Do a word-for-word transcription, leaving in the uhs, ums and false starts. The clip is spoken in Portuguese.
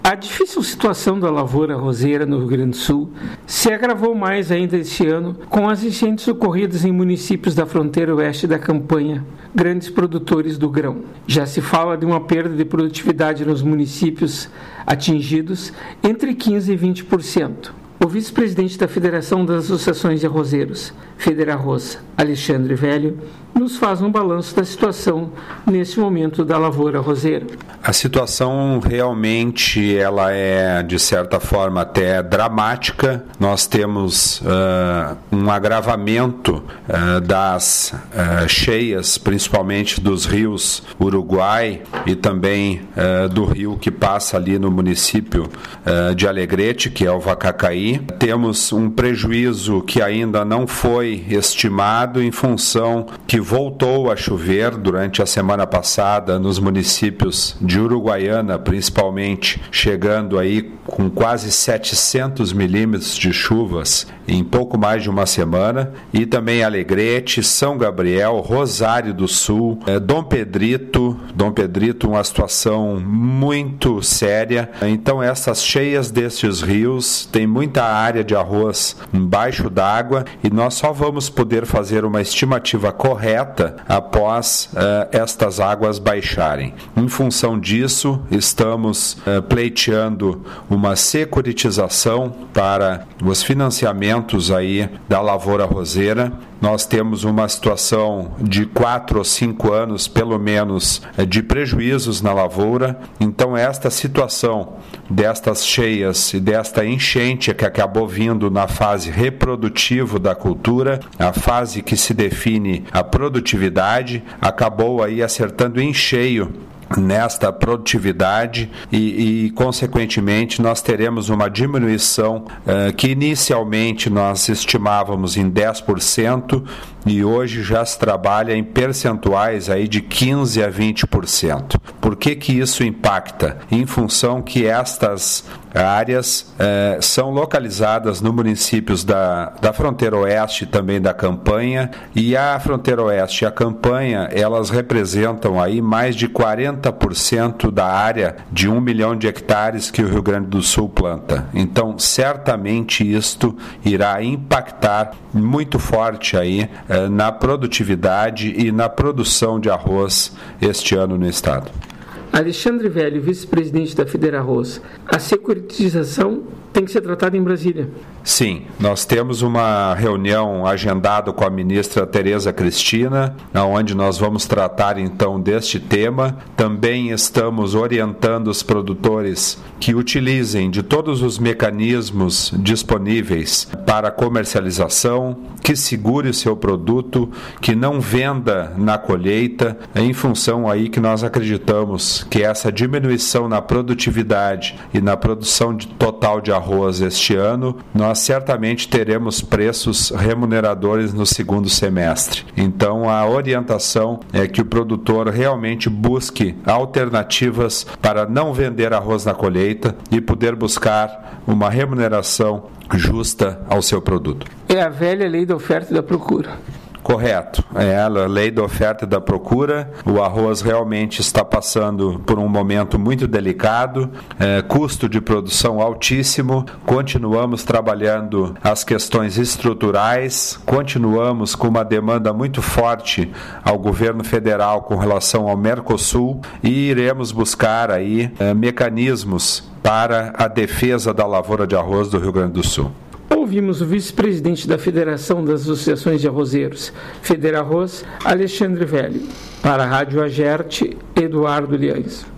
A difícil situação da lavoura arrozeira no Rio Grande do Sul se agravou mais ainda este ano com as enchentes ocorridas em municípios da fronteira oeste da campanha, grandes produtores do grão. Já se fala de uma perda de produtividade nos municípios atingidos entre quinze por cento e vinte por cento. O vice-presidente da Federação das Associações de Arrozeiros, Federarroz, Alexandre Velho, nos faz um balanço da situação neste momento da lavoura arrozeira. A situação realmente ela é, de certa forma, até dramática. Nós temos uh, um agravamento uh, das uh, cheias, principalmente dos rios Uruguai e também uh, do rio que passa ali no município uh, de Alegrete, que é o Vacacaí. Temos um prejuízo que ainda não foi estimado em função que voltou a chover durante a semana passada nos municípios de Uruguaiana, principalmente, chegando aí com quase setecentos milímetros de chuvas em pouco mais de uma semana, e também Alegrete, São Gabriel, Rosário do Sul, eh, Dom Pedrito, Dom Pedrito, uma situação muito séria. Então essas cheias destes rios têm muita área de arroz embaixo d'água e nós só vamos poder fazer uma estimativa correta após uh, estas águas baixarem. Em função disso, estamos uh, pleiteando uma securitização para os financiamentos aí da lavoura arrozeira. Nós temos uma situação de quatro ou cinco anos, pelo menos, de prejuízos na lavoura. Então, esta situação destas cheias e desta enchente que acabou vindo na fase reprodutiva da cultura, a fase que se define a produtividade, acabou aí acertando em cheio nesta produtividade e, e, consequentemente, nós teremos uma diminuição uh, que inicialmente nós estimávamos em dez por cento e hoje já se trabalha em percentuais aí de quinze a vinte por cento. Por que que isso impacta? Em função que estas áreas eh, são localizadas no municípios da, da fronteira oeste e também da campanha, e a fronteira oeste e a campanha, elas representam aí mais de quarenta por cento da área de um milhão de hectares que o Rio Grande do Sul planta. Então, certamente isto irá impactar muito forte aí eh, na produtividade e na produção de arroz este ano no estado. Alexandre Velho, vice-presidente da Federarroz, a securitização tem que ser tratada em Brasília. Sim, nós temos uma reunião agendada com a ministra Tereza Cristina, onde nós vamos tratar então deste tema. Também estamos orientando os produtores que utilizem de todos os mecanismos disponíveis para comercialização, que segure o seu produto, que não venda na colheita, em função aí que nós acreditamos que essa diminuição na produtividade e na produção de total de arroz este ano, nós certamente teremos preços remuneradores no segundo semestre. Então, a orientação é que o produtor realmente busque alternativas para não vender arroz na colheita e poder buscar uma remuneração justa ao seu produto. É a velha lei da oferta e da procura. Correto, é a lei da oferta e da procura. O arroz realmente está passando por um momento muito delicado, é, custo de produção altíssimo. Continuamos trabalhando as questões estruturais, continuamos com uma demanda muito forte ao governo federal com relação ao Mercosul e iremos buscar aí é, mecanismos para a defesa da lavoura de arroz do Rio Grande do Sul. Ouvimos o vice-presidente da Federação das Associações de Arrozeiros, Federarroz, Alexandre Velho. Para a Rádio Agerte, Eduardo Liães.